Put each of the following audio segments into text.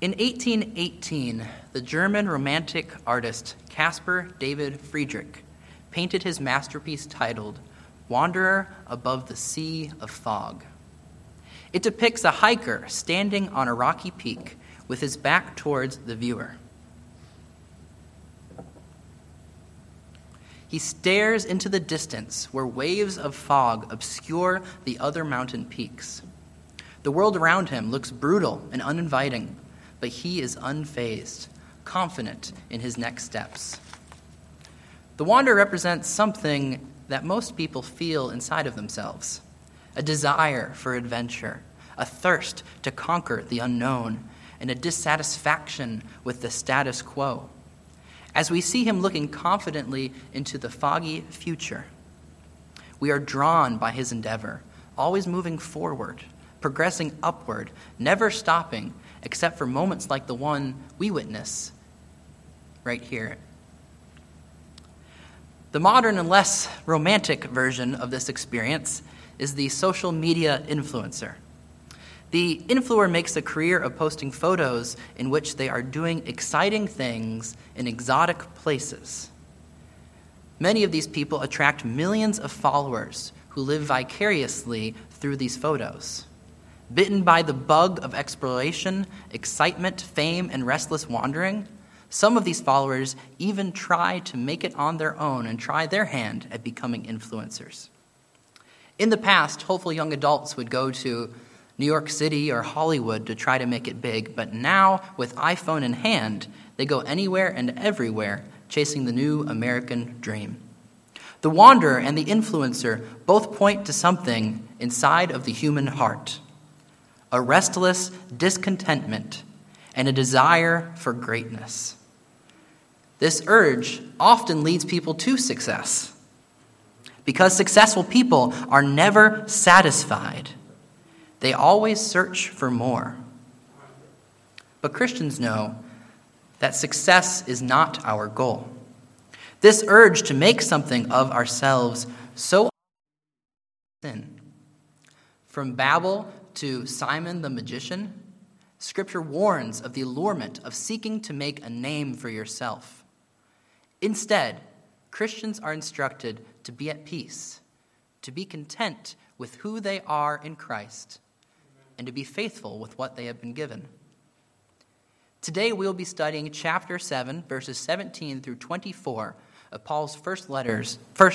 In 1818, the German Romantic artist Caspar David Friedrich painted his masterpiece titled Wanderer Above the Sea of Fog. It depicts a hiker standing on a rocky peak with his back towards the viewer. He stares into the distance where waves of fog obscure the other mountain peaks. The world around him looks brutal and uninviting, but he is unfazed, confident in his next steps. The wanderer represents something that most people feel inside of themselves: a desire for adventure, a thirst to conquer the unknown, and a dissatisfaction with the status quo. As we see him looking confidently into the foggy future, we are drawn by his endeavor, always moving forward, progressing upward, never stopping, except for moments like the one we witness right here. The modern and less romantic version of this experience is the social media influencer. The influencer makes a career of posting photos in which they are doing exciting things in exotic places. Many of these people attract millions of followers who live vicariously through these photos. Bitten by the bug of exploration, excitement, fame, and restless wandering, some of these followers even try to make it on their own and try their hand at becoming influencers. In the past, hopeful young adults would go to New York City or Hollywood to try to make it big, but now, with iPhone in hand, they go anywhere and everywhere chasing the new American dream. The wanderer and the influencer both point to something inside of the human heart: a restless discontentment and a desire for greatness. This urge often leads people to success, because successful people are never satisfied. They always search for more. But Christians know that success is not our goal. This urge to make something of ourselves so sin. From Babel to Simon the magician, Scripture warns of the allurement of seeking to make a name for yourself. Instead, Christians are instructed to be at peace, to be content with who they are in Christ, and to be faithful with what they have been given. Today we'll be studying chapter 7, verses 17 through 24 of Paul's first letter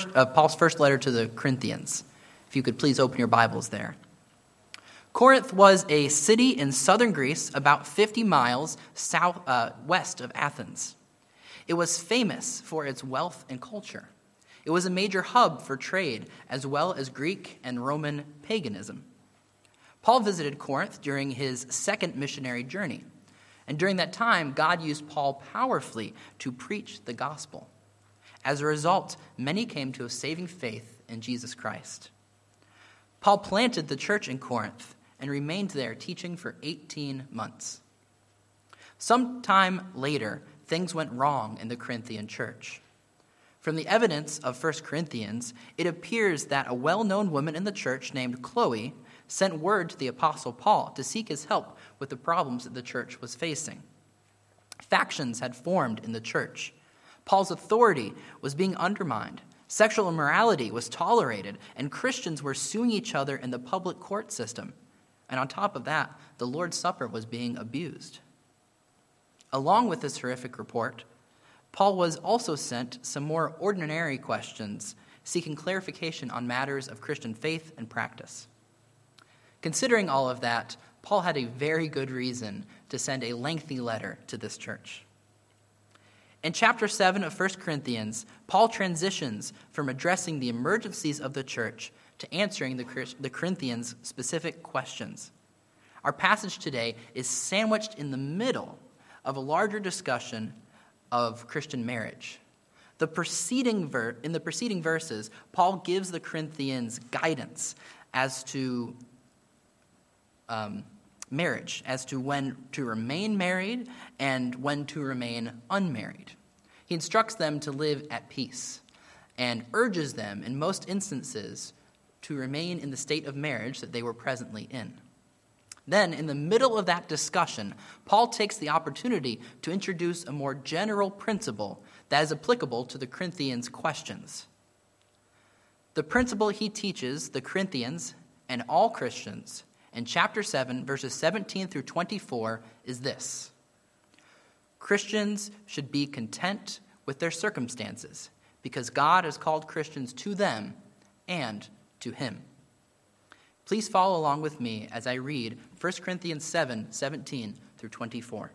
to the Corinthians. If you could please open your Bibles there. Corinth was a city in southern Greece, about 50 miles west of Athens. It was famous for its wealth and culture. It was a major hub for trade, as well as Greek and Roman paganism. Paul visited Corinth during his second missionary journey, and during that time, God used Paul powerfully to preach the gospel. As a result, many came to a saving faith in Jesus Christ. Paul planted the church in Corinth and remained there teaching for 18 months. Sometime later, things went wrong in the Corinthian church. From the evidence of 1 Corinthians, it appears that a well-known woman in the church named Chloe sent word to the Apostle Paul to seek his help with the problems that the church was facing. Factions had formed in the church. Paul's authority was being undermined. Sexual immorality was tolerated, and Christians were suing each other in the public court system. And on top of that, the Lord's Supper was being abused. Along with this horrific report, Paul was also sent some more ordinary questions, seeking clarification on matters of Christian faith and practice. Considering all of that, Paul had a very good reason to send a lengthy letter to this church. In chapter 7 of 1 Corinthians, Paul transitions from addressing the emergencies of the church to answering the Corinthians' specific questions. Our passage today is sandwiched in the middle of a larger discussion of Christian marriage. In the preceding verses, Paul gives the Corinthians guidance as to marriage, as to when to remain married and when to remain unmarried. He instructs them to live at peace and urges them, in most instances, to remain in the state of marriage that they were presently in. Then, in the middle of that discussion, Paul takes the opportunity to introduce a more general principle that is applicable to the Corinthians' questions. The principle he teaches the Corinthians and all Christians in chapter 7, verses 17 through 24 is this: Christians should be content with their circumstances because God has called Christians to them and to him. Please follow along with me as I read 1 Corinthians 7, 17 through 24.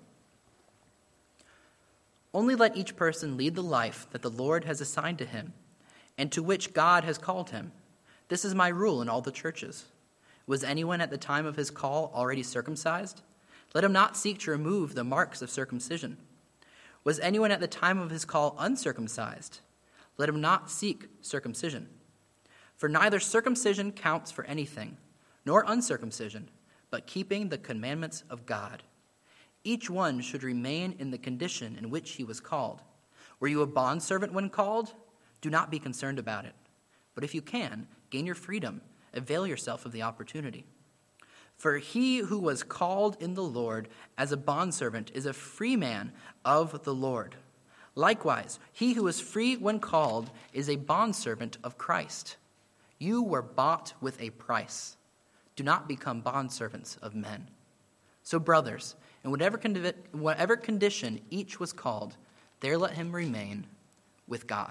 Only let each person lead the life that the Lord has assigned to him and to which God has called him. This is my rule in all the churches. Was anyone at the time of his call already circumcised? Let him not seek to remove the marks of circumcision. Was anyone at the time of his call uncircumcised? Let him not seek circumcision. For neither circumcision counts for anything, nor uncircumcision, but keeping the commandments of God. Each one should remain in the condition in which he was called. Were you a bondservant when called? Do not be concerned about it. But if you can, gain your freedom, avail yourself of the opportunity. For he who was called in the Lord as a bondservant is a free man of the Lord. Likewise, he who was free when called is a bondservant of Christ. You were bought with a price. Do not become bondservants of men. So, brothers, in whatever condition each was called, there let him remain with God.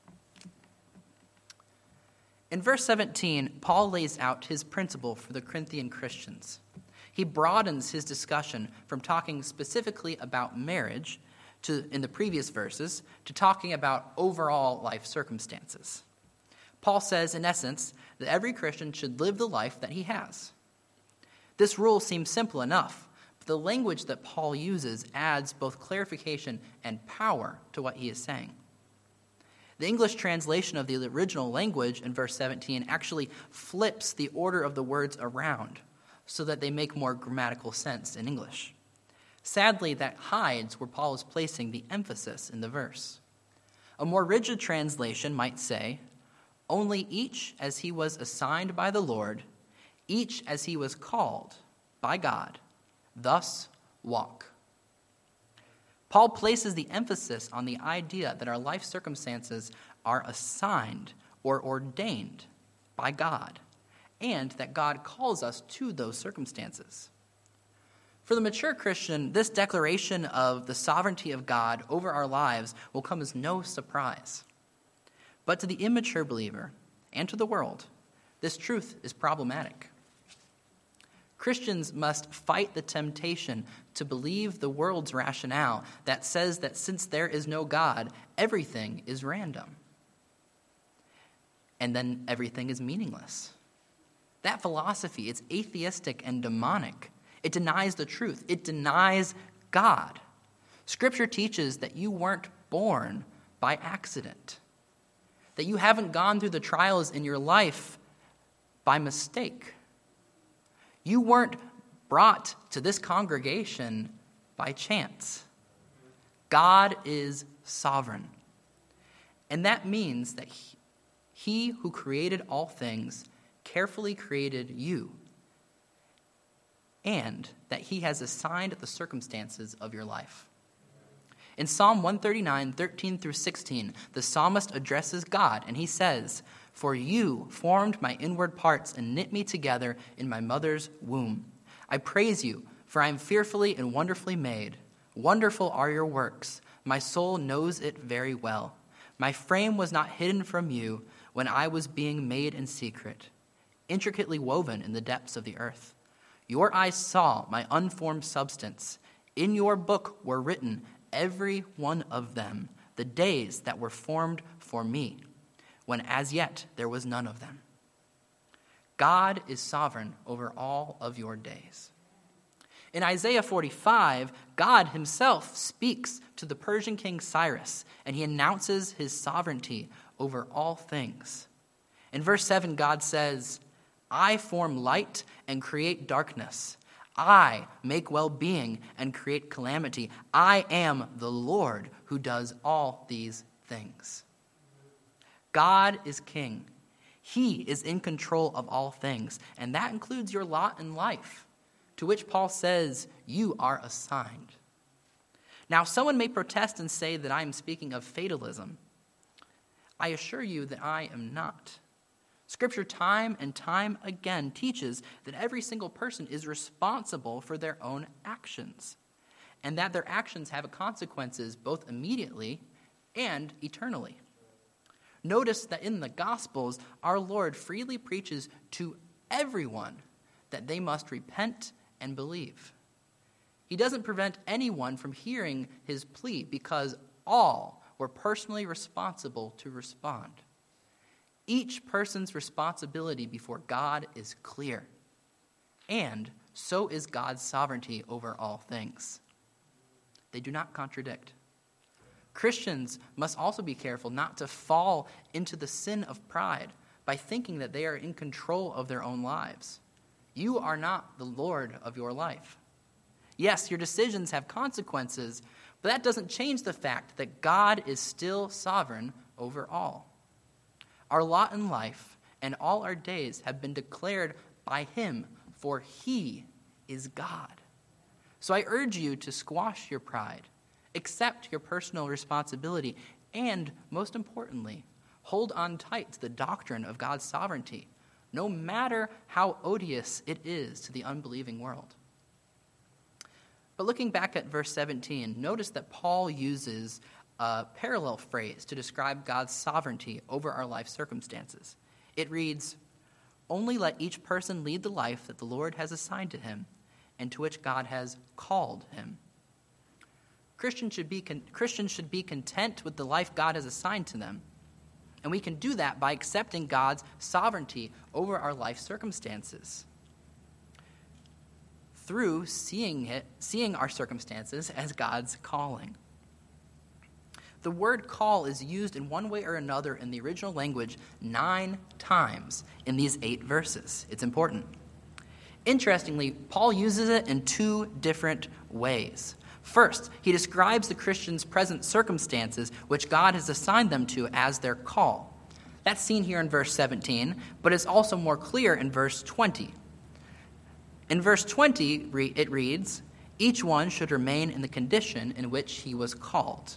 In verse 17, Paul lays out his principle for the Corinthian Christians. He broadens his discussion from talking specifically about marriage in the previous verses to talking about overall life circumstances. Paul says, in essence, that every Christian should live the life that he has. This rule seems simple enough, but the language that Paul uses adds both clarification and power to what he is saying. The English translation of the original language in verse 17 actually flips the order of the words around so that they make more grammatical sense in English. Sadly, that hides where Paul is placing the emphasis in the verse. A more rigid translation might say, only each as he was assigned by the Lord, each as he was called by God, thus walk. Paul places the emphasis on the idea that our life circumstances are assigned or ordained by God, and that God calls us to those circumstances. For the mature Christian, this declaration of the sovereignty of God over our lives will come as no surprise. But to the immature believer and to the world, this truth is problematic. Christians must fight the temptation to believe the world's rationale that says that since there is no God, everything is random. And then everything is meaningless. That philosophy is atheistic and demonic. It denies the truth. It denies God. Scripture teaches that you weren't born by accident, that you haven't gone through the trials in your life by mistake. You weren't brought to this congregation by chance. God is sovereign. And that means that he who created all things carefully created you, and that he has assigned the circumstances of your life. In Psalm 139, 13 through 16, the psalmist addresses God, and he says, "For you formed my inward parts and knit me together in my mother's womb. I praise you, for I am fearfully and wonderfully made. Wonderful are your works. My soul knows it very well. My frame was not hidden from you when I was being made in secret, intricately woven in the depths of the earth. Your eyes saw my unformed substance. In your book were written, every one of them, the days that were formed for me, when as yet there was none of them." God is sovereign over all of your days. In Isaiah 45, God himself speaks to the Persian king Cyrus, and he announces his sovereignty over all things. In verse 7, God says, "I form light and create darkness. I make well-being and create calamity. I am the Lord who does all these things." God is king. He is in control of all things, and that includes your lot in life. to which Paul says, you are assigned. Now, someone may protest and say that I am speaking of fatalism. I assure you that I am not. Scripture time and time again teaches that every single person is responsible for their own actions, and that their actions have consequences both immediately and eternally. Notice that in the Gospels, our Lord freely preaches to everyone that they must repent and believe. He doesn't prevent anyone from hearing his plea because all were personally responsible to respond. Each person's responsibility before God is clear, and so is God's sovereignty over all things. They do not contradict. Christians must also be careful not to fall into the sin of pride by thinking that they are in control of their own lives. You are not the Lord of your life. Yes, your decisions have consequences, but that doesn't change the fact that God is still sovereign over all. Our lot in life and all our days have been declared by him, for he is God. So I urge you to squash your pride, accept your personal responsibility, and, most importantly, hold on tight to the doctrine of God's sovereignty, no matter how odious it is to the unbelieving world. But looking back at verse 17, notice that Paul uses a parallel phrase to describe God's sovereignty over our life circumstances. It reads, "Only let each person lead the life that the Lord has assigned to him and to which God has called him." Christians should be content with the life God has assigned to them, and we can do that by accepting God's sovereignty over our life circumstances through seeing our circumstances as God's calling. The word call is used in one way or another in the original language 9 times in these 8 verses. It's important. Interestingly, Paul uses it in 2 different ways. First, he describes the Christian's present circumstances, which God has assigned them to, as their call. That's seen here in verse 17, but it's also more clear in verse 20. In verse 20, it reads, "Each one should remain in the condition in which he was called."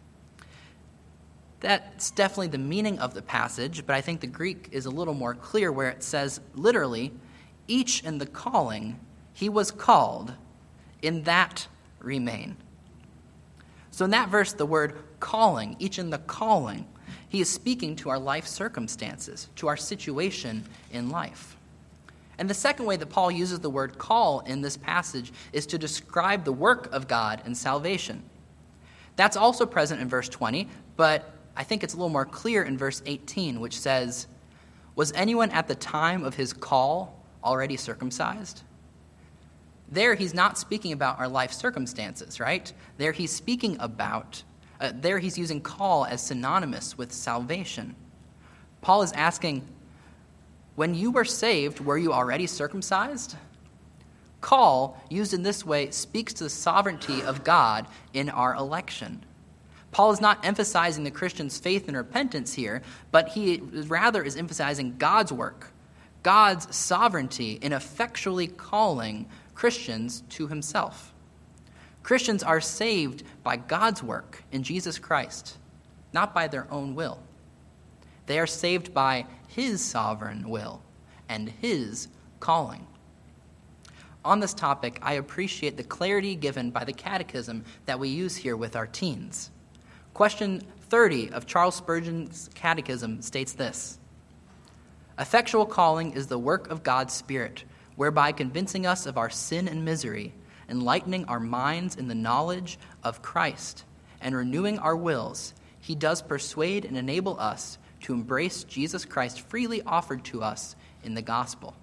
That's definitely the meaning of the passage, but I think the Greek is a little more clear where it says, literally, each in the calling he was called, in that remain. So in that verse, the word calling, each in the calling, he is speaking to our life circumstances, to our situation in life. And the second way that Paul uses the word call in this passage is to describe the work of God in salvation. That's also present in verse 20, but I think it's a little more clear in verse 18, which says, "Was anyone at the time of his call already circumcised?" There he's not speaking about our life circumstances, right? There he's speaking about, there he's using call as synonymous with salvation. Paul is asking, when you were saved, were you already circumcised? Call, used in this way, speaks to the sovereignty of God in our election. Paul is not emphasizing the Christian's faith and repentance here, but he rather is emphasizing God's work, God's sovereignty in effectually calling Christians to himself. Christians are saved by God's work in Jesus Christ, not by their own will. They are saved by his sovereign will and his calling. On this topic, I appreciate the clarity given by the catechism that we use here with our teens. Question 30 of Charles Spurgeon's Catechism states this: "Effectual calling is the work of God's Spirit, whereby convincing us of our sin and misery, enlightening our minds in the knowledge of Christ, and renewing our wills, he does persuade and enable us to embrace Jesus Christ freely offered to us in the gospel."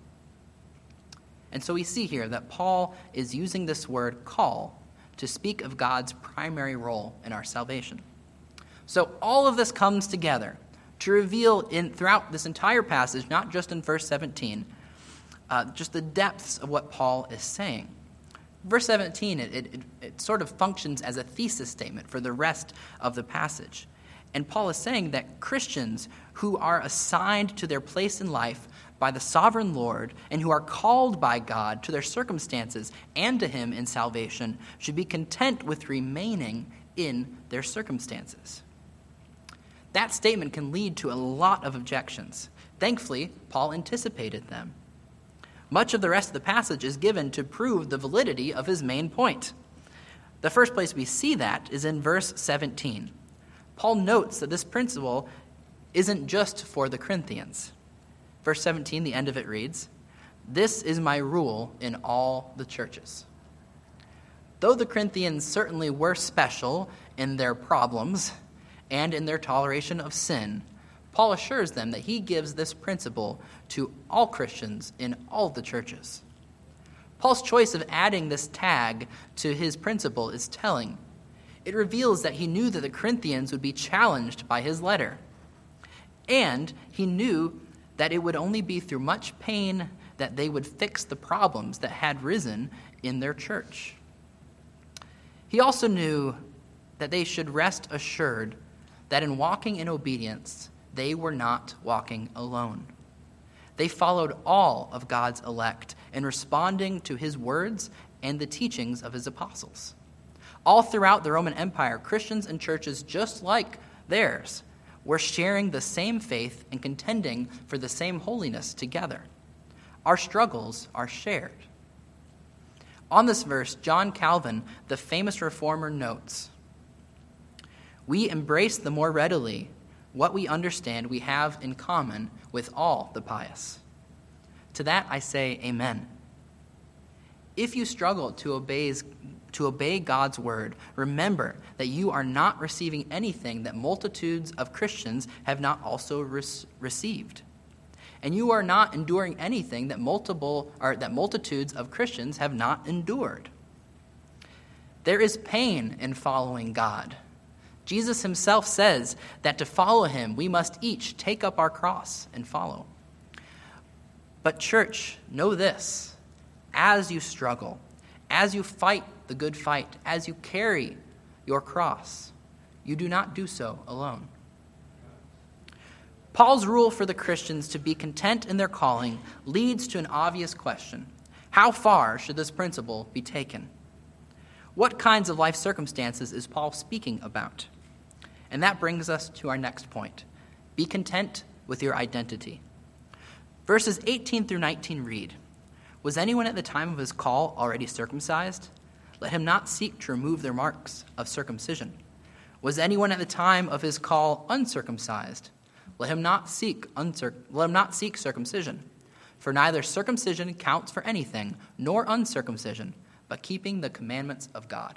And so we see here that Paul is using this word call to speak of God's primary role in our salvation. So all of this comes together to reveal throughout this entire passage, not just in verse 17, just the depths of what Paul is saying. Verse 17, it sort of functions as a thesis statement for the rest of the passage. And Paul is saying that Christians who are assigned to their place in life by the sovereign Lord and who are called by God to their circumstances and to him in salvation should be content with remaining in their circumstances. That statement can lead to a lot of objections. Thankfully, Paul anticipated them. Much of the rest of the passage is given to prove the validity of his main point. The first place we see that is in verse 17. Paul notes that this principle isn't just for the Corinthians. Verse 17, the end of it reads, "This is my rule in all the churches." Though the Corinthians certainly were special in their problems and in their toleration of sin, Paul assures them that he gives this principle to all Christians in all the churches. Paul's choice of adding this tag to his principle is telling. It reveals that he knew that the Corinthians would be challenged by his letter. And he knew that it would only be through much pain that they would fix the problems that had risen in their church. He also knew that they should rest assured that in walking in obedience, they were not walking alone. They followed all of God's elect in responding to his words and the teachings of his apostles. All throughout the Roman Empire, Christians and churches just like theirs were sharing the same faith and contending for the same holiness together. Our struggles are shared. On this verse, John Calvin, the famous reformer, notes, "We embrace the more readily what we understand we have in common with all the pious." To that I say amen. If you struggle to obey God's word, remember that you are not receiving anything that multitudes of Christians have not also received. And you are not enduring anything that multitudes of Christians have not endured. There is pain in following God. Jesus himself says that to follow him, we must each take up our cross and follow. But church, know this: as you struggle, as you fight the good fight, as you carry your cross, you do not do so alone. Paul's rule for the Christians to be content in their calling leads to an obvious question. How far should this principle be taken? What kinds of life circumstances is Paul speaking about? And that brings us to our next point. Be content with your identity. Verses 18 through 19 read, "Was anyone at the time of his call already circumcised? Let him not seek to remove their marks of circumcision. Was anyone at the time of his call uncircumcised? Let him not seek circumcision. For neither circumcision counts for anything, nor uncircumcision, but keeping the commandments of God."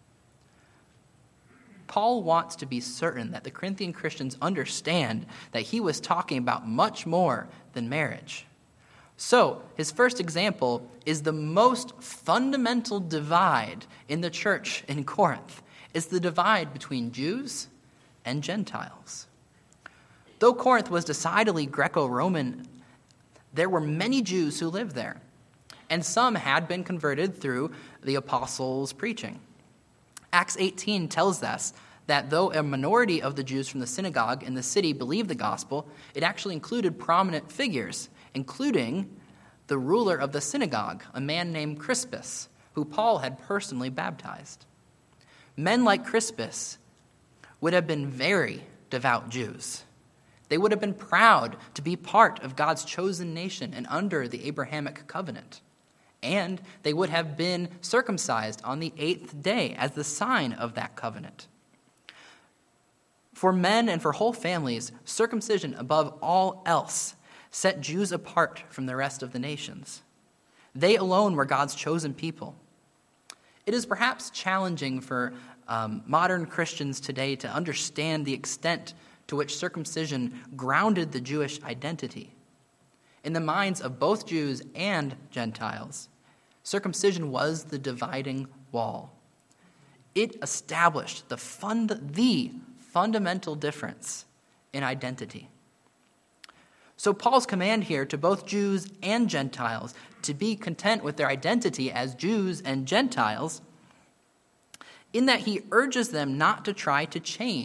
Paul wants to be certain that the Corinthian Christians understand that he was talking about much more than marriage. So, his first example is the most fundamental divide in the church in Corinth. It's the divide between Jews and Gentiles. Though Corinth was decidedly Greco-Roman, there were many Jews who lived there, and some had been converted through the apostles' preaching. Acts 18 tells us that though a minority of the Jews from the synagogue in the city believed the gospel, it actually included prominent figures, including the ruler of the synagogue, a man named Crispus, who Paul had personally baptized. Men like Crispus would have been very devout Jews. They would have been proud to be part of God's chosen nation and under the Abrahamic covenant. And they would have been circumcised on the 8th day as the sign of that covenant. For men and for whole families, circumcision above all else set Jews apart from the rest of the nations. They alone were God's chosen people. It is perhaps challenging for modern Christians today to understand the extent to which circumcision grounded the Jewish identity. In the minds of both Jews and Gentiles, circumcision was the dividing wall. It established the fundamental difference in identity. So Paul's command here to both Jews and Gentiles to be content with their identity as Jews and Gentiles, in that he urges them not to try to change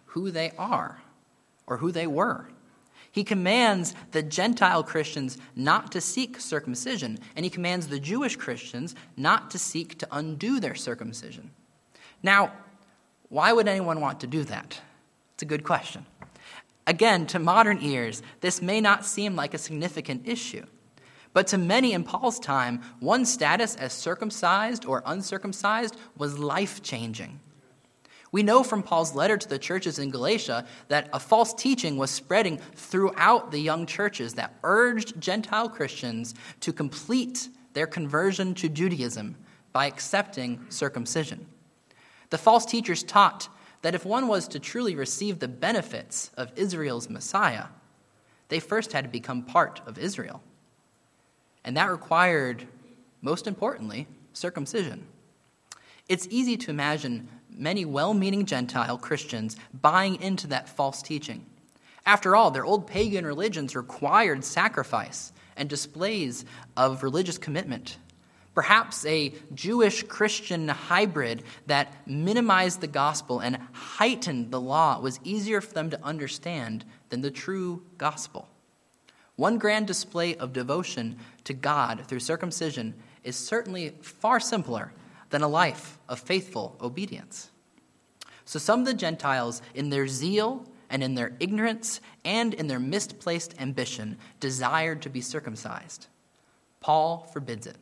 who they are or who they were. He commands the Gentile Christians not to seek circumcision, and he commands the Jewish Christians not to seek to undo their circumcision. Now, why would anyone want to do that? It's a good question. Again, to modern ears, this may not seem like a significant issue. But to many in Paul's time, one's status as circumcised or uncircumcised was life-changing. We know from Paul's letter to the churches in Galatia that a false teaching was spreading throughout the young churches that urged Gentile Christians to complete their conversion to Judaism by accepting circumcision. The false teachers taught that if one was to truly receive the benefits of Israel's Messiah, they first had to become part of Israel. And that required, most importantly, circumcision. It's easy to imagine many well-meaning Gentile Christians buying into that false teaching. After all, their old pagan religions required sacrifice and displays of religious commitment. Perhaps a Jewish-Christian hybrid that minimized the gospel and heightened the law was easier for them to understand than the true gospel. One grand display of devotion to God through circumcision is certainly far simpler than a life of faithful obedience. So some of the Gentiles, in their zeal and in their ignorance and in their misplaced ambition, desired to be circumcised. Paul forbids it.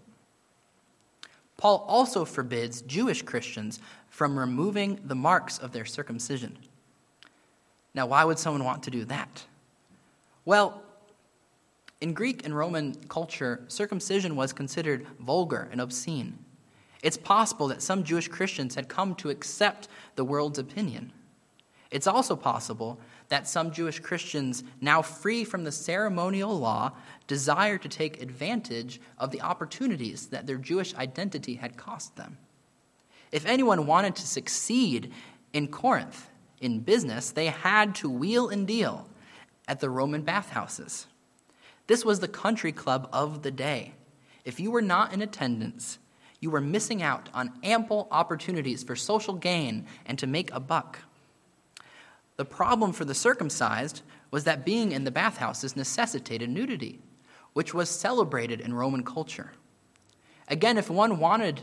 Paul also forbids Jewish Christians from removing the marks of their circumcision. Now, why would someone want to do that? Well, in Greek and Roman culture, circumcision was considered vulgar and obscene. It's possible that some Jewish Christians had come to accept the world's opinion. It's also possible that some Jewish Christians, now free from the ceremonial law, desired to take advantage of the opportunities that their Jewish identity had cost them. If anyone wanted to succeed in Corinth in business, they had to wheel and deal at the Roman bathhouses. This was the country club of the day. If you were not in attendance, you were missing out on ample opportunities for social gain and to make a buck. The problem for the circumcised was that being in the bathhouses necessitated nudity, which was celebrated in Roman culture. If one wanted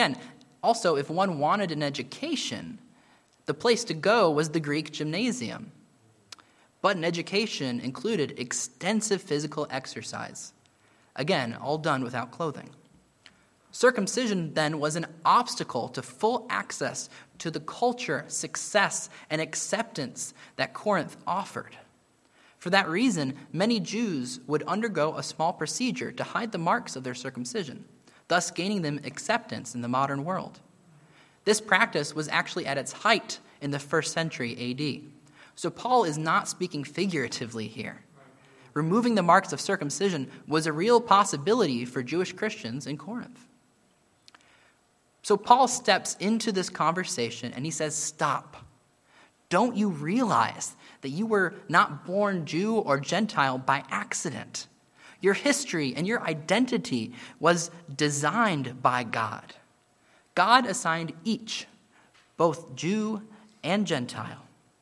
an education, the place to go was the Greek gymnasium. But an education included extensive physical exercise. Again, all done without clothing. Circumcision, then, was an obstacle to full access to the culture, success, and acceptance that Corinth offered. For that reason, many Jews would undergo a small procedure to hide the marks of their circumcision, thus gaining them acceptance in the modern world. This practice was actually at its height in the 1st century A.D., so Paul is not speaking figuratively here. Removing the marks of circumcision was a real possibility for Jewish Christians in Corinth. So Paul steps into this conversation and he says, stop. Don't you realize that you were not born Jew or Gentile by accident? Your history and your identity was designed by God. God assigned each, both Jew and Gentile.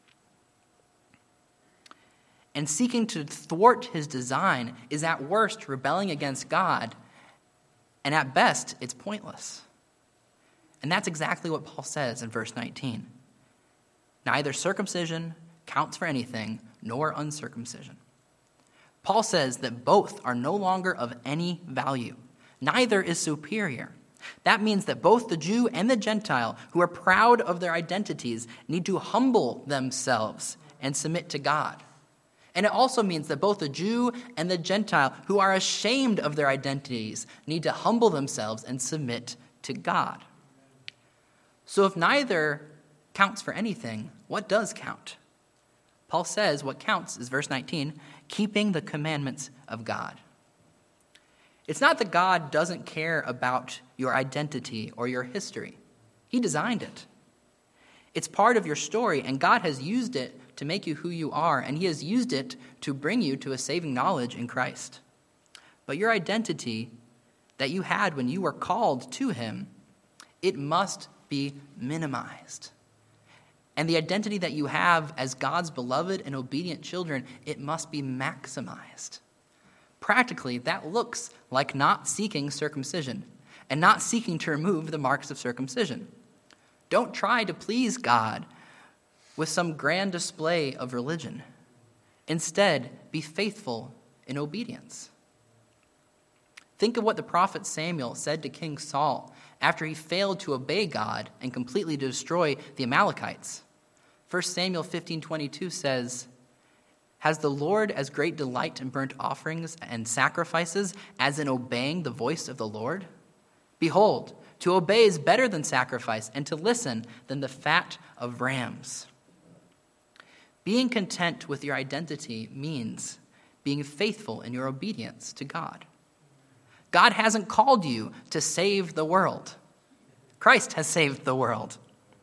And seeking to thwart his design is at worst rebelling against God, and at best, it's pointless. And that's exactly what Paul says in verse 19. Neither circumcision counts for anything, nor uncircumcision. Paul says that both are no longer of any value. Neither is superior. That means that both the Jew and the Gentile, who are proud of their identities, need to humble themselves and submit to God. And it also means that both the Jew and the Gentile, who are ashamed of their identities, need to humble themselves and submit to God. So if neither counts for anything, what does count? Paul says what counts is verse 19, keeping the commandments of God. It's not that God doesn't care about your identity or your history. He designed it. It's part of your story, and God has used it to make you who you are, and he has used it to bring you to a saving knowledge in Christ. But your identity that you had when you were called to him, it must be minimized. And the identity that you have as God's beloved and obedient children, it must be maximized. Practically, that looks like not seeking circumcision and not seeking to remove the marks of circumcision. Don't try to please God with some grand display of religion. Instead, be faithful in obedience. Think of what the prophet Samuel said to King Saul after he failed to obey God and completely destroy the Amalekites. 1 Samuel 15:22 says, "Has the Lord as great delight in burnt offerings and sacrifices as in obeying the voice of the Lord? Behold, to obey is better than sacrifice, and to listen than the fat of rams." Being content with your identity means being faithful in your obedience to God. God hasn't called you to save the world. Christ has saved the world.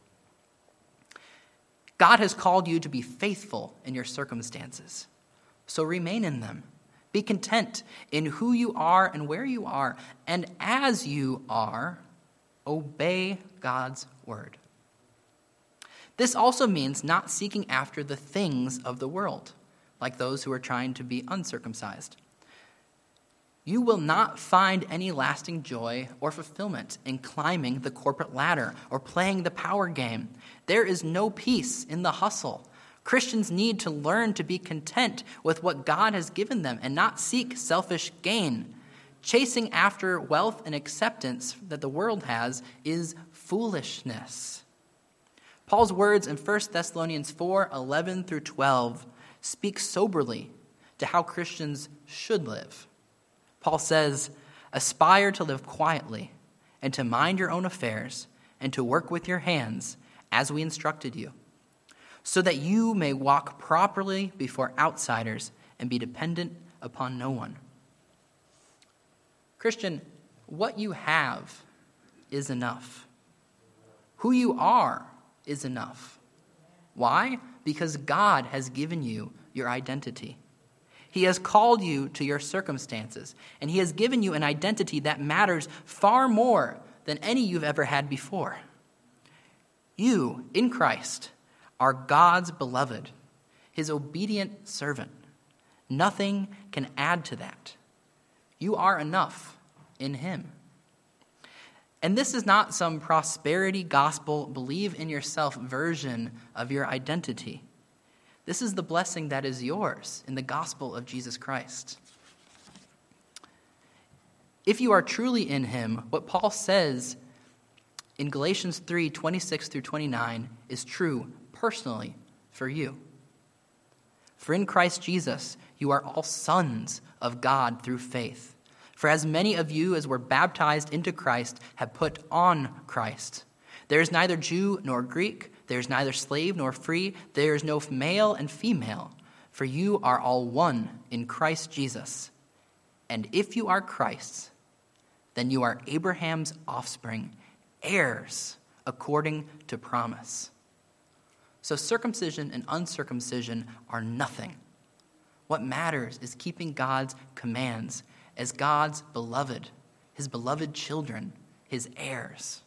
God has called you to be faithful in your circumstances. So remain in them. Be content in who you are and where you are. And as you are, obey God's word. This also means not seeking after the things of the world, like those who are trying to be uncircumcised. You will not find any lasting joy or fulfillment in climbing the corporate ladder or playing the power game. There is no peace in the hustle. Christians need to learn to be content with what God has given them and not seek selfish gain. Chasing after wealth and acceptance that the world has is foolishness. Paul's words in 1 Thessalonians 4:11 through 12 speak soberly to how Christians should live. Paul says, "Aspire to live quietly and to mind your own affairs and to work with your hands as we instructed you, so that you may walk properly before outsiders and be dependent upon no one." Christian, what you have is enough. Who you are is enough. Why? Because God has given you your identity. He has called you to your circumstances, and he has given you an identity that matters far more than any you've ever had before. You, in Christ, are God's beloved, his obedient servant. Nothing can add to that. You are enough in him. And this is not some prosperity gospel, believe in yourself version of your identity. This is the blessing that is yours in the gospel of Jesus Christ. If you are truly in him, what Paul says in Galatians 3:26 through 29 is true personally for you. For in Christ Jesus, you are all sons of God through faith. For as many of you as were baptized into Christ have put on Christ. There is neither Jew nor Greek, there is neither slave nor free, there is no male and female, for you are all one in Christ Jesus. And if you are Christ's, then you are Abraham's offspring, heirs according to promise. So circumcision and uncircumcision are nothing. What matters is keeping God's commands as God's beloved, his beloved children, his heirs.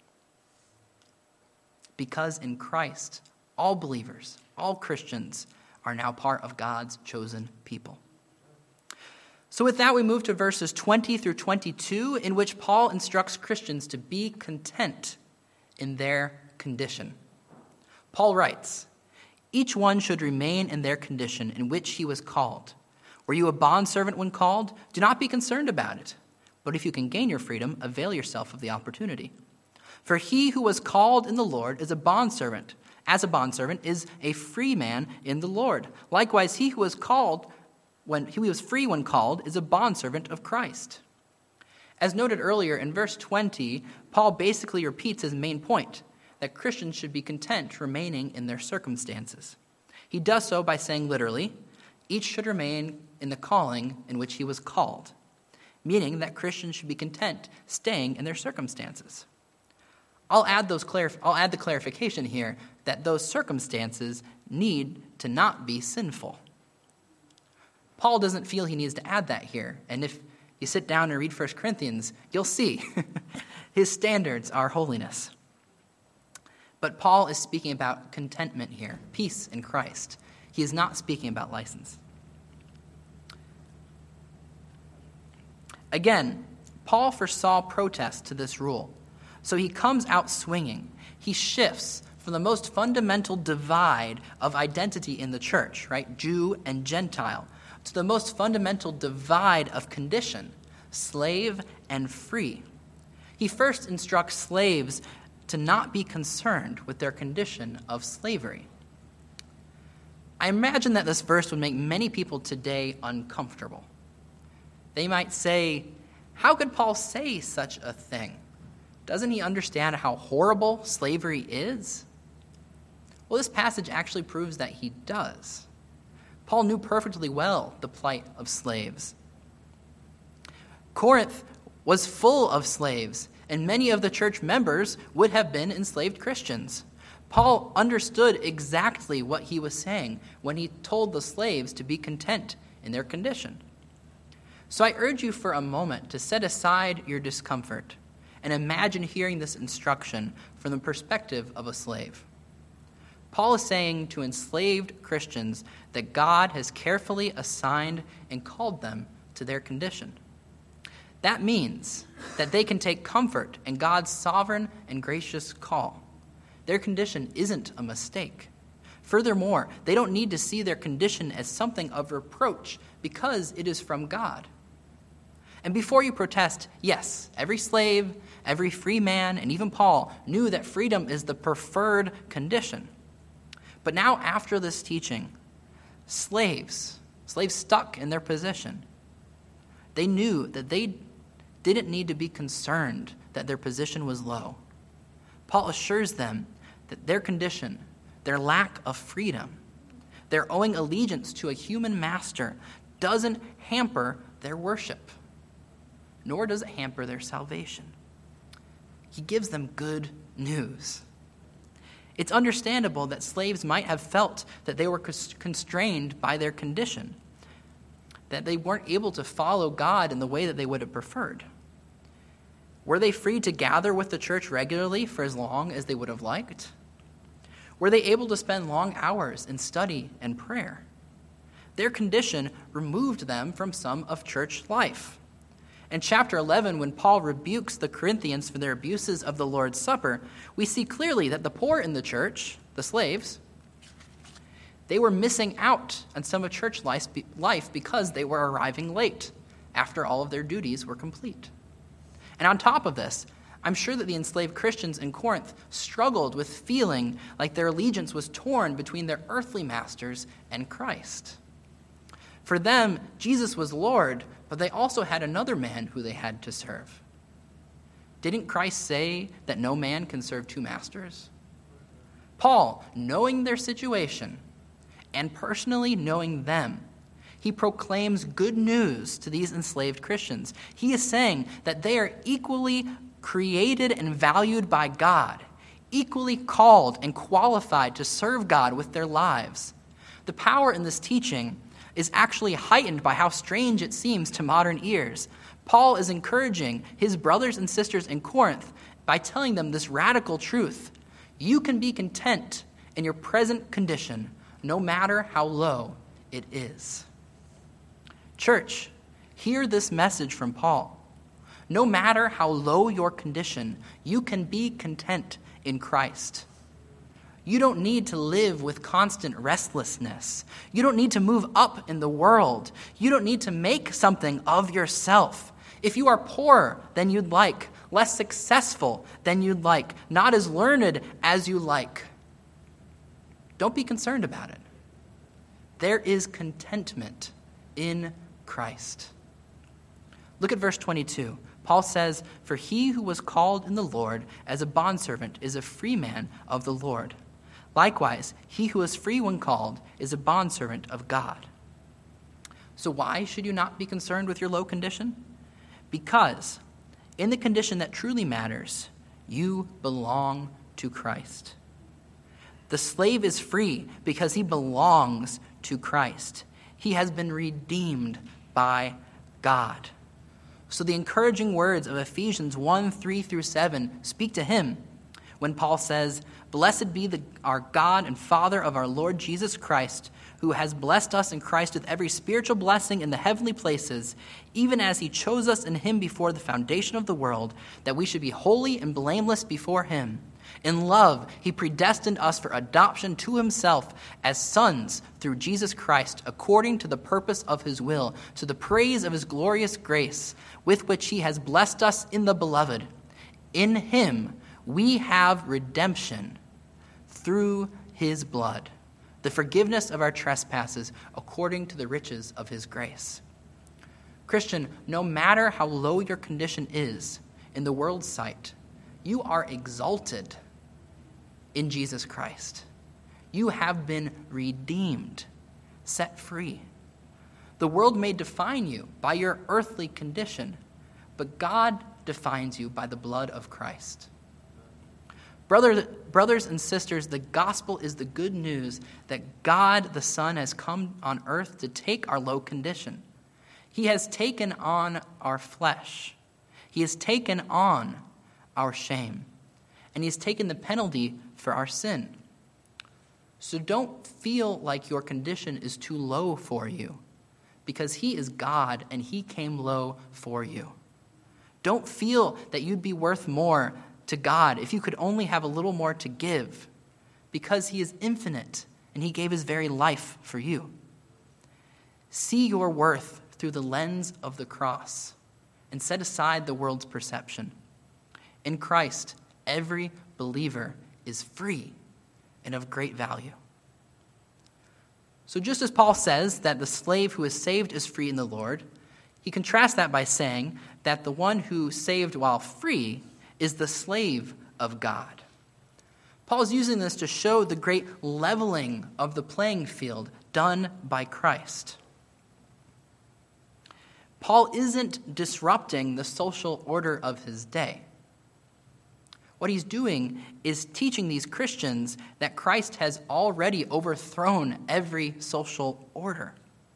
Because in Christ, all believers, all Christians are now part of God's chosen people. So with that, we move to verses 20 through 22, in which Paul instructs Christians to be content in their condition. Paul writes, "Each one should remain in their condition in which he was called. Were you a bondservant when called? Do not be concerned about it. But if you can gain your freedom, avail yourself of the opportunity. For he who was called in the Lord is a bondservant. As a bondservant is a free man in the Lord. Likewise, he who was free when called is a bondservant of Christ." As noted earlier in verse 20, Paul basically repeats his main point, that Christians should be content remaining in their circumstances. He does so by saying literally, each should remain in the calling in which he was called, meaning that Christians should be content staying in their circumstances. I'll add the clarification here that those circumstances need to not be sinful. Paul doesn't feel he needs to add that here, and if you sit down and read 1 Corinthians, you'll see his standards are holiness. But Paul is speaking about contentment here, peace in Christ. He is not speaking about license. Again, Paul foresaw protest to this rule, so he comes out swinging. He shifts from the most fundamental divide of identity in the church, right, Jew and Gentile, to the most fundamental divide of condition, slave and free. He first instructs slaves to not be concerned with their condition of slavery. I imagine that this verse would make many people today uncomfortable. They might say, how could Paul say such a thing? Doesn't he understand how horrible slavery is? Well, this passage actually proves that he does. Paul knew perfectly well the plight of slaves. Corinth was full of slaves, and many of the church members would have been enslaved Christians. Paul understood exactly what he was saying when he told the slaves to be content in their condition. So I urge you for a moment to set aside your discomfort and imagine hearing this instruction from the perspective of a slave. Paul is saying to enslaved Christians that God has carefully assigned and called them to their condition. That means that they can take comfort in God's sovereign and gracious call. Their condition isn't a mistake. Furthermore, they don't need to see their condition as something of reproach because it is from God. And before you protest, yes, every slave, every free man, and even Paul knew that freedom is the preferred condition. But now after this teaching, slaves stuck in their position, they knew that they didn't need to be concerned that their position was low. Paul assures them that their condition, their lack of freedom, their owing allegiance to a human master doesn't hamper their worship, nor does it hamper their salvation. He gives them good news. It's understandable that slaves might have felt that they were constrained by their condition, that they weren't able to follow God in the way that they would have preferred. Were they free to gather with the church regularly for as long as they would have liked? Were they able to spend long hours in study and prayer? Their condition removed them from some of church life. In chapter 11, when Paul rebukes the Corinthians for their abuses of the Lord's Supper, we see clearly that the poor in the church, the slaves, they were missing out on some of church life because they were arriving late after all of their duties were complete. And on top of this, I'm sure that the enslaved Christians in Corinth struggled with feeling like their allegiance was torn between their earthly masters and Christ. For them, Jesus was Lord, but they also had another man who they had to serve. Didn't Christ say that no man can serve two masters? Paul, knowing their situation and personally knowing them, he proclaims good news to these enslaved Christians. He is saying that they are equally created and valued by God, equally called and qualified to serve God with their lives. The power in this teaching is actually heightened by how strange it seems to modern ears. Paul is encouraging his brothers and sisters in Corinth by telling them this radical truth. You can be content in your present condition, no matter how low it is. Church, hear this message from Paul. No matter how low your condition, you can be content in Christ. You don't need to live with constant restlessness. You don't need to move up in the world. You don't need to make something of yourself. If you are poorer than you'd like, less successful than you'd like, not as learned as you like, don't be concerned about it. There is contentment in Christ. Look at verse 22. Paul says, "For he who was called in the Lord as a bondservant is a free man of the Lord. Likewise, he who is free when called is a bondservant of God." So why should you not be concerned with your low condition? Because in the condition that truly matters, you belong to Christ. The slave is free because he belongs to Christ. He has been redeemed by God. So the encouraging words of Ephesians 1:3-7 speak to him. when Paul says, "Blessed be our God and Father of our Lord Jesus Christ, who has blessed us in Christ with every spiritual blessing in the heavenly places, even as he chose us in him before the foundation of the world, that we should be holy and blameless before him. In love, he predestined us for adoption to himself as sons through Jesus Christ, according to the purpose of his will, to the praise of his glorious grace, with which he has blessed us in the beloved. In him we have redemption through his blood, the forgiveness of our trespasses, according to the riches of his grace." Christian, no matter how low your condition is in the world's sight, you are exalted in Jesus Christ. You have been redeemed, set free. The world may define you by your earthly condition, but God defines you by the blood of Christ. Brothers and sisters, the gospel is the good news that God the Son has come on earth to take our low condition. He has taken on our flesh. He has taken on our shame. And he has taken the penalty for our sin. So don't feel like your condition is too low for you, because he is God and he came low for you. Don't feel that you'd be worth more to God if you could only have a little more to give, because he is infinite and he gave his very life for you. See your worth through the lens of the cross and set aside the world's perception. In Christ, every believer is free and of great value. So just as Paul says that the slave who is saved is free in the Lord, he contrasts that by saying that the one who saved while free is the slave of God. Paul's using this to show the great leveling of the playing field done by Christ. Paul isn't disrupting the social order of his day. What he's doing is teaching these Christians that Christ has already overthrown every social order.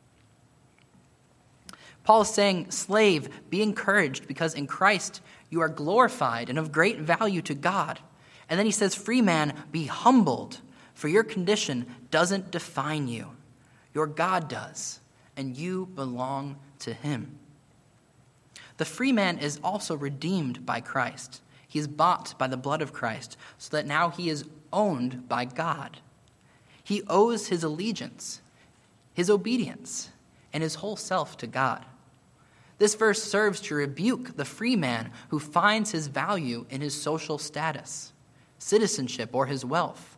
Paul is saying, "Slave, be encouraged, because in Christ you are glorified and of great value to God." And then he says, "Free man, be humbled, for your condition doesn't define you. Your God does, and you belong to him." The free man is also redeemed by Christ. He is bought by the blood of Christ, so that now he is owned by God. He owes his allegiance, his obedience, and his whole self to God. This verse serves to rebuke the free man who finds his value in his social status, citizenship, or his wealth.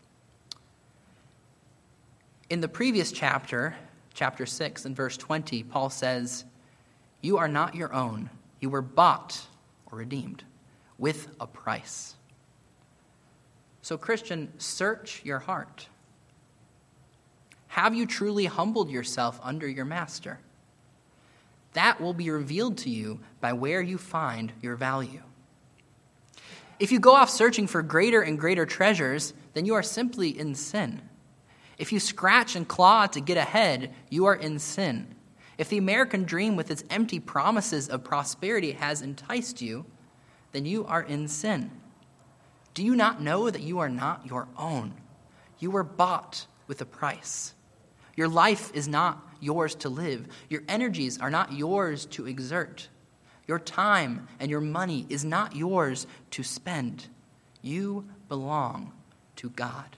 In the previous chapter, chapter 6 and verse 20, Paul says, "You are not your own. You were bought or redeemed with a price." So, Christian, search your heart. Have you truly humbled yourself under your master? That will be revealed to you by where you find your value. If you go off searching for greater and greater treasures, then you are simply in sin. If you scratch and claw to get ahead, you are in sin. If the American dream with its empty promises of prosperity has enticed you, then you are in sin. Do you not know that you are not your own? You were bought with a price. Your life is not yours to live. Your energies are not yours to exert. Your time and your money is not yours to spend. You belong to God.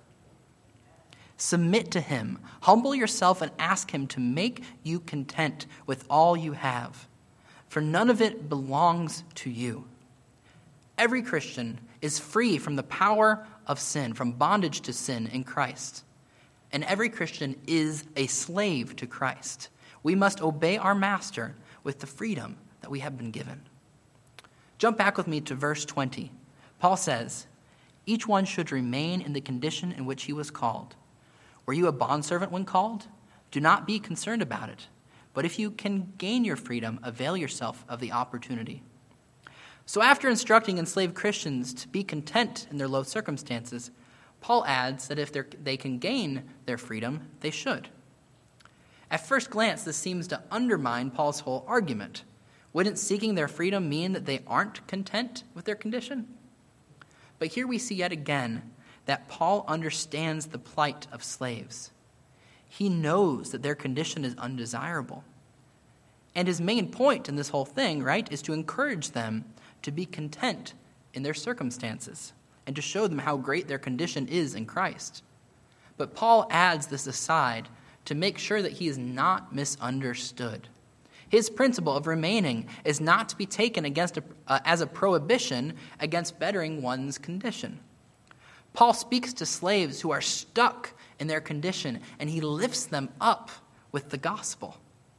Submit to him. Humble yourself and ask him to make you content with all you have, for none of it belongs to you. Every Christian is free from the power of sin, from bondage to sin in Christ. And every Christian is a slave to Christ. We must obey our master with the freedom that we have been given. Jump back with me to verse 20. Paul says, "Each one should remain in the condition in which he was called. Were you a bondservant when called? Do not be concerned about it. But if you can gain your freedom, avail yourself of the opportunity." So after instructing enslaved Christians to be content in their low circumstances, Paul adds that if they can gain their freedom, they should. At first glance, this seems to undermine Paul's whole argument. Wouldn't seeking their freedom mean that they aren't content with their condition? But here we see yet again that Paul understands the plight of slaves. He knows that their condition is undesirable. And his main point in this whole thing, right, is to encourage them to be content in their circumstances and to show them how great their condition is in Christ. But Paul adds this aside to make sure that he is not misunderstood. His principle of remaining is not to be taken as a prohibition against bettering one's condition. Paul speaks to slaves who are stuck in their condition, and he lifts them up with the gospel.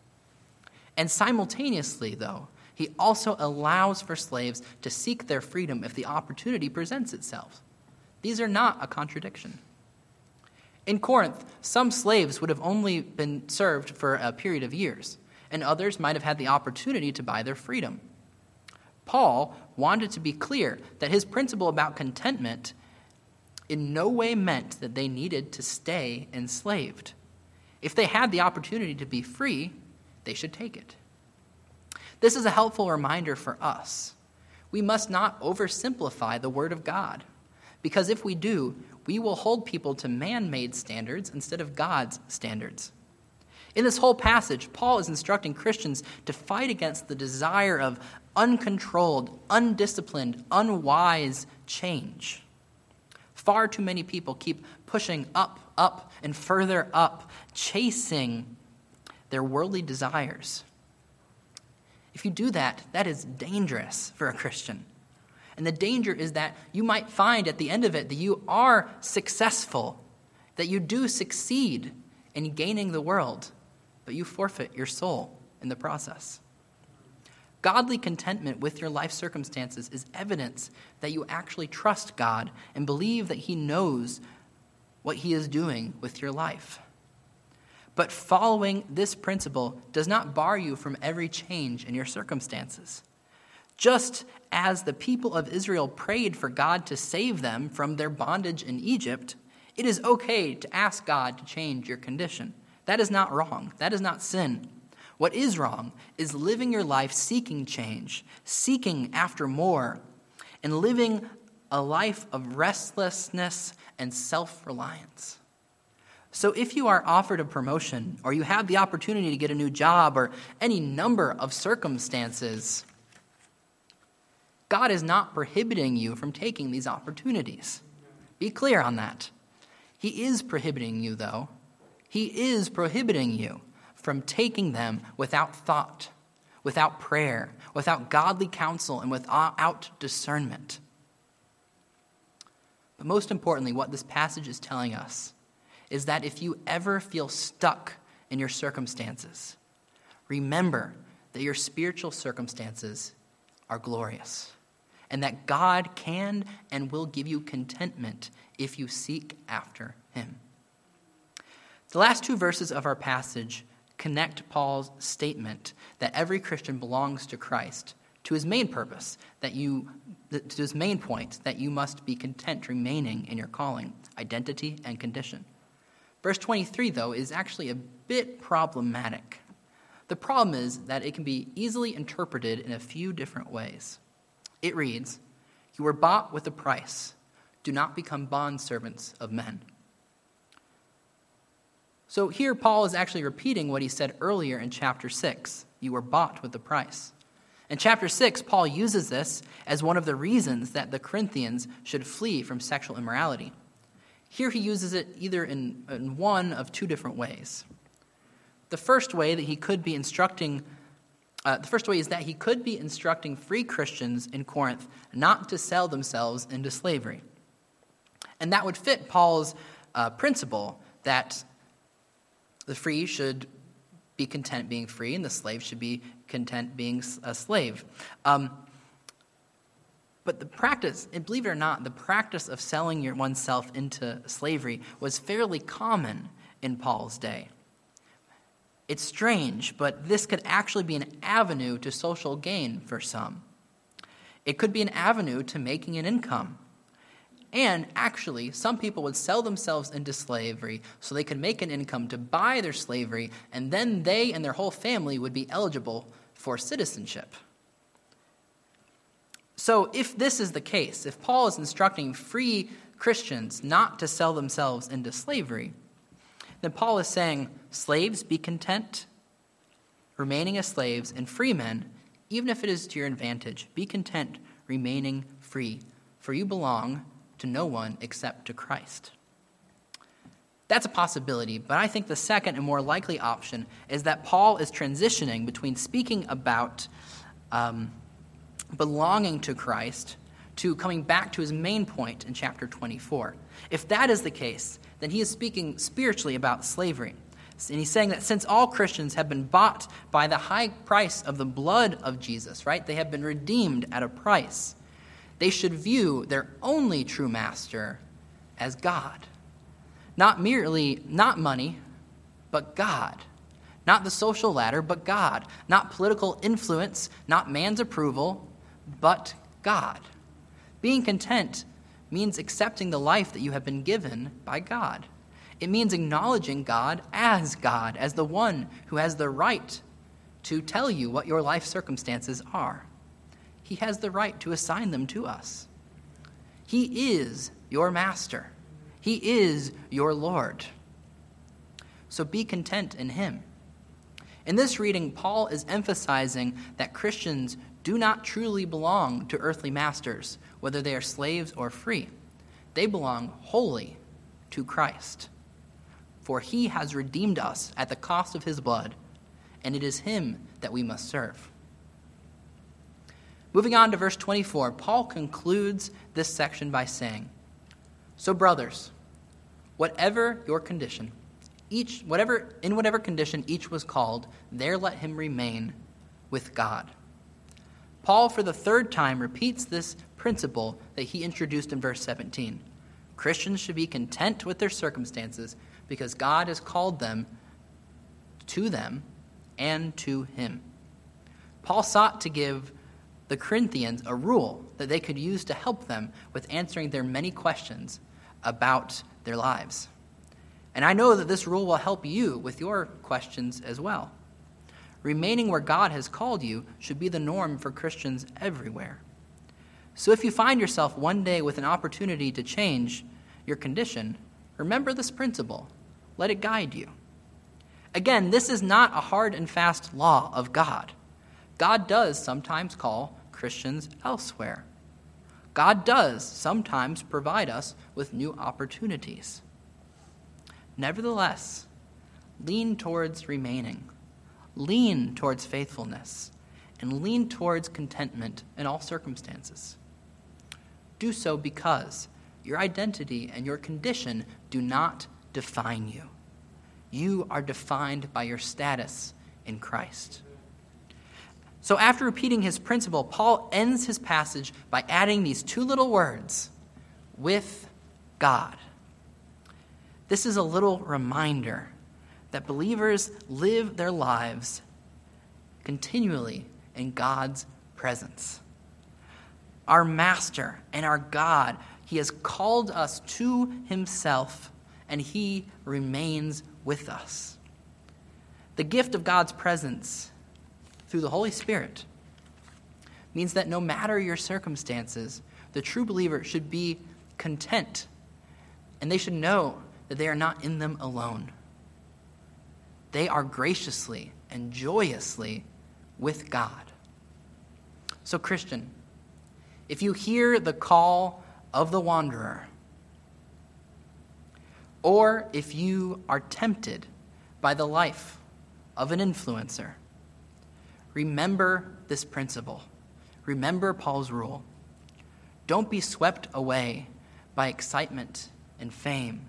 And simultaneously, though, he also allows for slaves to seek their freedom if the opportunity presents itself. These are not a contradiction. In Corinth, some slaves would have only been served for a period of years, and others might have had the opportunity to buy their freedom. Paul wanted to be clear that his principle about contentment in no way meant that they needed to stay enslaved. If they had the opportunity to be free, they should take it. This is a helpful reminder for us. We must not oversimplify the Word of God, because if we do, we will hold people to man-made standards instead of God's standards. In this whole passage, Paul is instructing Christians to fight against the desire of uncontrolled, undisciplined, unwise change. Far too many people keep pushing up, and further up, chasing their worldly desires. If you do that, that is dangerous for a Christian. And the danger is that you might find at the end of it that you are successful, that you do succeed in gaining the world, but you forfeit your soul in the process. Godly contentment with your life circumstances is evidence that you actually trust God and believe that He knows what He is doing with your life. But following this principle does not bar you from every change in your circumstances. Just as the people of Israel prayed for God to save them from their bondage in Egypt, it is okay to ask God to change your condition. That is not wrong. That is not sin. What is wrong is living your life seeking change, seeking after more, and living a life of restlessness and self-reliance. So if you are offered a promotion, or you have the opportunity to get a new job, or any number of circumstances, God is not prohibiting you from taking these opportunities. Be clear on that. He is prohibiting you, though. He is prohibiting you from taking them without thought, without prayer, without godly counsel, and without discernment. But most importantly, what this passage is telling us is that if you ever feel stuck in your circumstances, remember that your spiritual circumstances are glorious, and that God can and will give you contentment if you seek after Him. The last two verses of our passage connect Paul's statement that every Christian belongs to Christ to his main purpose, to his main point, that you must be content remaining in your calling, identity, and condition. Verse 23, though, is actually a bit problematic. The problem is that it can be easily interpreted in a few different ways. It reads, "You were bought with a price. Do not become bondservants of men." So here Paul is actually repeating what he said earlier in chapter 6. You were bought with a price. In chapter 6, Paul uses this as one of the reasons that the Corinthians should flee from sexual immorality. Here he uses it either in one of two different ways. The first way is that he could be instructing free Christians in Corinth not to sell themselves into slavery. And that would fit Paul's principle that the free should be content being free, and the slave should be content being a slave. But the practice, and believe it or not, the practice of selling oneself into slavery was fairly common in Paul's day. It's strange, but this could actually be an avenue to social gain for some. It could be an avenue to making an income. And actually, some people would sell themselves into slavery so they could make an income to buy their slavery, and then they and their whole family would be eligible for citizenship. So if this is the case, if Paul is instructing free Christians not to sell themselves into slavery, then Paul is saying, slaves, be content, remaining as slaves, and free men, even if it is to your advantage, be content remaining free, for you belong to no one except to Christ. That's a possibility, but I think the second and more likely option is that Paul is transitioning between speaking about belonging to Christ to coming back to his main point in chapter 24. If that is the case, then he is speaking spiritually about slavery. And he's saying that since all Christians have been bought by the high price of the blood of Jesus, right? They have been redeemed at a price. They should view their only true master as God. Not money, but God. Not the social ladder, but God. Not political influence, not man's approval, but God. Being content means accepting the life that you have been given by God. It means acknowledging God, as the one who has the right to tell you what your life circumstances are. He has the right to assign them to us. He is your master. He is your Lord. So be content in him. In this reading, Paul is emphasizing that Christians do not truly belong to earthly masters, whether they are slaves or free. They belong wholly to Christ. For he has redeemed us at the cost of his blood, and it is him that we must serve. Moving on to verse 24, Paul concludes this section by saying, so brothers, whatever your condition, in whatever condition each was called, there let him remain with God. Paul, for the third time, repeats this principle that he introduced in verse 17. Christians should be content with their circumstances because God has called them and to him. Paul sought to give the Corinthians a rule that they could use to help them with answering their many questions about their lives. And I know that this rule will help you with your questions as well. Remaining where God has called you should be the norm for Christians everywhere. So if you find yourself one day with an opportunity to change your condition, remember this principle. Let it guide you. Again, this is not a hard and fast law of God. God does sometimes call Christians elsewhere. God does sometimes provide us with new opportunities. Nevertheless, lean towards remaining, lean towards faithfulness, and lean towards contentment in all circumstances. Do so because your identity and your condition do not define you. You are defined by your status in Christ. So after repeating his principle, Paul ends his passage by adding these two little words, with God. This is a little reminder that believers live their lives continually in God's presence. Our Master and our God, he has called us to himself, and he remains with us. The gift of God's presence through the Holy Spirit means that no matter your circumstances, the true believer should be content, and they should know that they are not in them alone. They are graciously and joyously with God. So, Christian, if you hear the call of the wanderer, or if you are tempted by the life of an influencer, remember this principle. Remember Paul's rule. Don't be swept away by excitement and fame.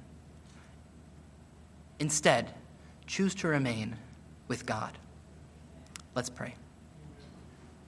Instead, choose to remain with God. Let's pray.